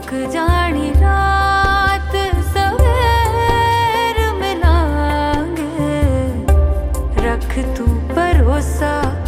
रुक जानी रात सवेर मिलांगे, रख तू भरोसा